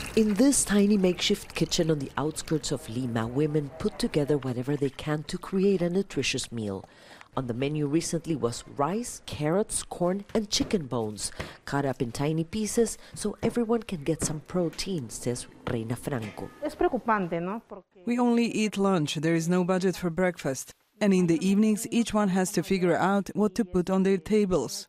In this tiny makeshift kitchen on the outskirts of Lima, women put together whatever they can to create a nutritious meal. On the menu recently was rice, carrots, corn, and chicken bones, cut up in tiny pieces so everyone can get some protein, says Reina Franco. We only eat lunch. There is no budget for breakfast. And in the evenings, each one has to figure out what to put on their tables.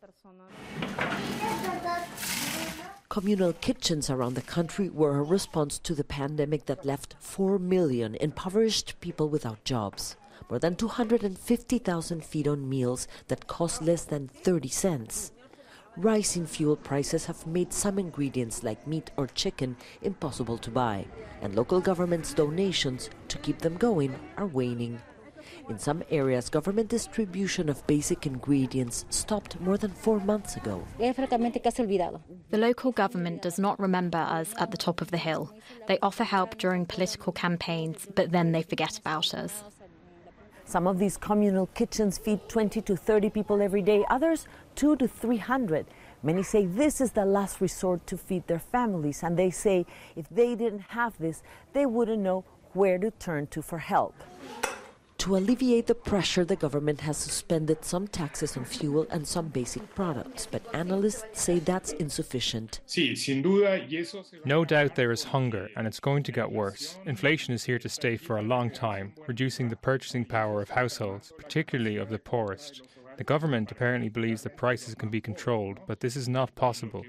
Communal kitchens around the country were a response to the pandemic that left 4 million impoverished people without jobs. More than 250,000 feed on meals that cost less than 30 cents. Rising fuel prices have made some ingredients like meat or chicken impossible to buy, and local governments' donations to keep them going are waning. In some areas, government distribution of basic ingredients stopped more than 4 months ago. The local government does not remember us at the top of the hill. They offer help during political campaigns, but then they forget about us. Some of these communal kitchens feed 20 to 30 people every day, others 200 to 300. Many say this is the last resort to feed their families, and they say if they didn't have this, they wouldn't know where to turn to for help. To alleviate the pressure, the government has suspended some taxes on fuel and some basic products, but analysts say that's insufficient. No doubt there is hunger, and it's going to get worse. Inflation is here to stay for a long time, reducing the purchasing power of households, particularly of the poorest. The government apparently believes that prices can be controlled, but this is not possible.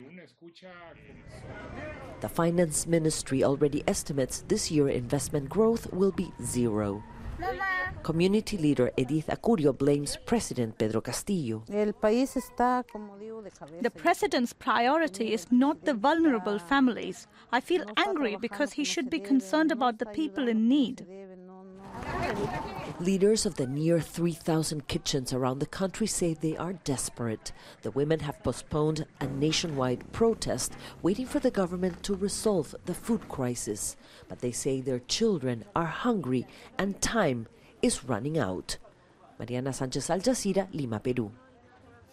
The Finance Ministry already estimates this year investment growth will be zero. Community leader Edith Acurio blames President Pedro Castillo. The president's priority is not the vulnerable families. I feel angry because he should be concerned about the people in need. Leaders of the near 3,000 kitchens around the country say they are desperate. The women have postponed a nationwide protest, waiting for the government to resolve the food crisis. But they say their children are hungry and time is running out. Mariana Sanchez, Al Jazeera, Lima, Peru.